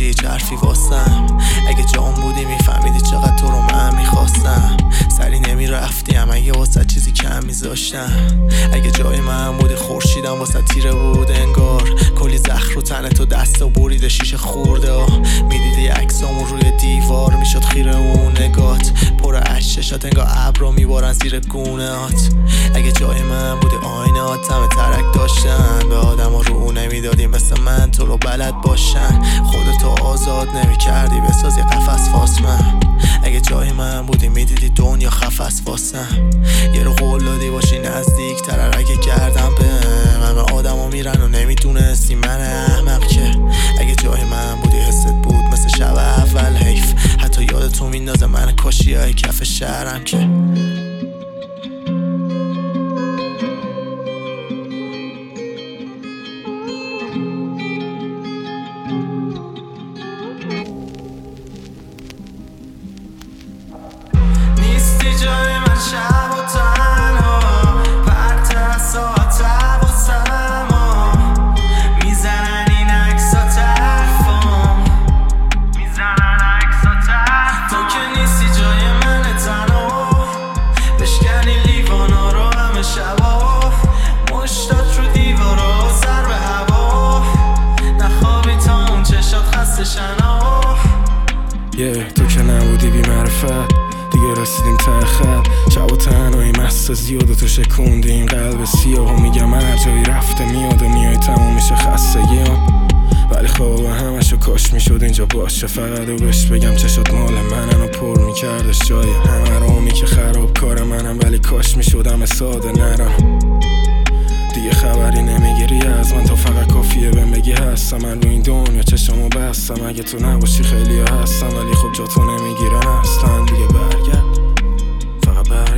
هیچ حرفی واسم. اگه جام بودی میفهمیدی چقدر تو رو من میخواستم. سری نمیرفتیم اگه واسه چیزی کم میذاشتم. اگه جای من بودی خورشیدم واسه تیره بود انگار. کلی زخم رو تن تو دستا بریده شیشه خورده. میدیدی عکسامو روی دیوار میشد خیره اون نگات. پر اشک چشات انگار ابرا میبارن زیر گونهات. اگه جای من بودی آینات همه ترک داشتن. به آدما رو نمیدادی مثل من تو رو بلد باشن. خودتو آزاد نمیکردی بسازی قفس واس من. اگه جای من بودی میدیدی دنیا خفس واسم. یه رو قول دادی باشی نزدیک تر اگه کردم به من آدما میرن و نمیدونستی من احمق که. اگه جای من بودی حست بود مثل شب اول حیف. حتی یادتو میندازه من کاشی های کف شهرم که. نیستی جای من شب و تنها. پرت از ساعت واسم میزنن این عکسا طرفم. تو که نیستی جای من تنها. بشکنی لیوانا رو همه شبا. مشتات رو دیوارا سر به هوا. نخوابی تا اون چشات خسته شنا. تو که نبودی بی معرفت دیگه رسیدیم ته خط. شب و تنهایی مست زیاد و تو شکوندی این قلب سیاه. و میگم هر جایی رفته میاد و میای تموم میشه خستگیام. ولی خواب همشو کاش میشد اینجا باشه فقط و بهش بگم چشات مال منن و پر میکردش جای همه رامی که خراب کار منم. ولی کاش میشدم ساده نرم. دیگه خبری نمیگیری از من تا فقط کافیه بهم بگی هستم. من رو این دنیا چشمو بستم. اگه تو نباشی خیلی هستم ولی خب جا تو نمیگیرن اصلا. دیگه برگرد فقط برگرد.